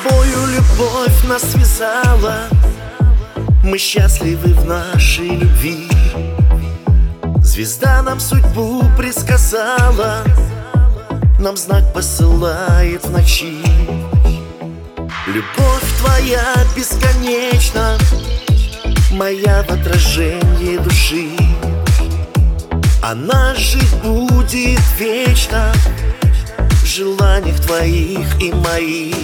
тобою любовь нас связала, мы счастливы в нашей любви. Звезда нам судьбу предсказала, нам знак посылает в ночи. Любовь твоя бесконечна, моя в отражении души. Она жить будет вечно в желаниях твоих и моих.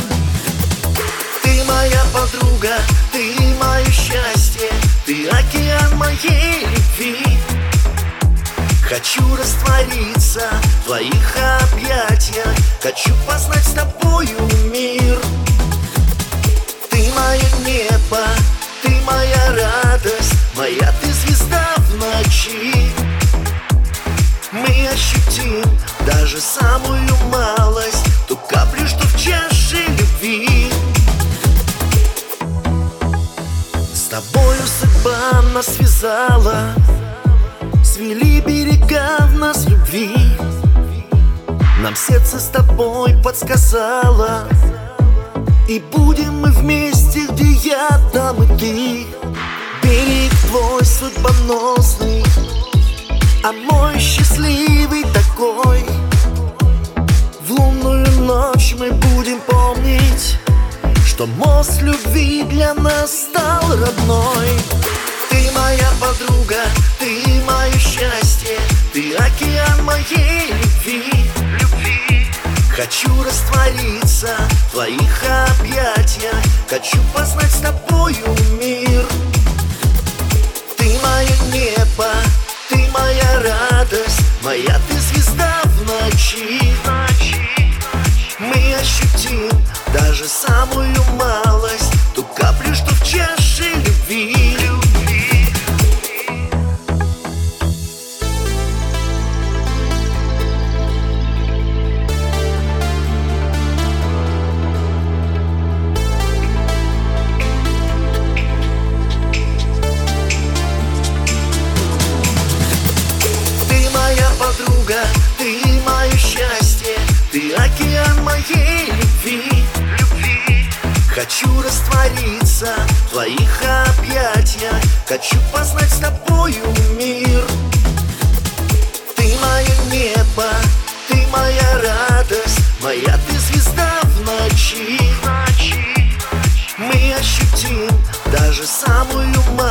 Ты моя подруга, ты мое счастье, ты океан моей любви. Хочу раствориться в твоих объятиях, хочу познать с тобою мир. Ты мое небо, ты моя радость, моя ты звезда в ночи. Мы ощутим даже самую малость, ту каплю, что в чаше любви. С тобою судьба нас связала, свели берега в нас любви. Нам сердце с тобой подсказало, и будем мы вместе, где я, там и ты. Берег твой судьбоносный, а мой счастливый такой. В лунную ночь мы будем помнить, что мост любви для нас стал родной. Ты моя подруга, ты мое счастье, ты океан моей любви. Хочу раствориться в твоих объятиях, хочу познать с тобою мир. Ты мое небо, ты моя радость, моя ты звезда в ночи. Мы ощутим даже самую малость, ту каплю, что в чаше любви. Подруга, ты мое счастье, ты океан моей любви. Хочу раствориться в твоих объятиях, хочу познать с тобою мир. Ты мое небо, ты моя радость, моя ты звезда в ночи. Мы ощутим даже самую малость,